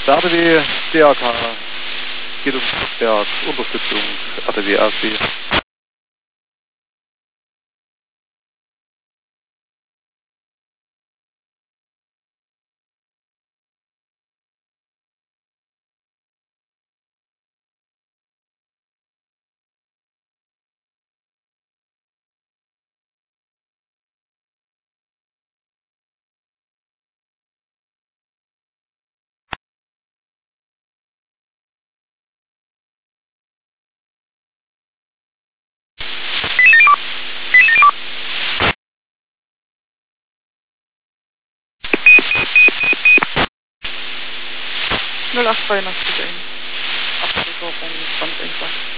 Der ATW DAK geht um Stockwerk, Unterstützung, ATW ASB. Null acht 083 bitte. Abversorgung ganz einfach.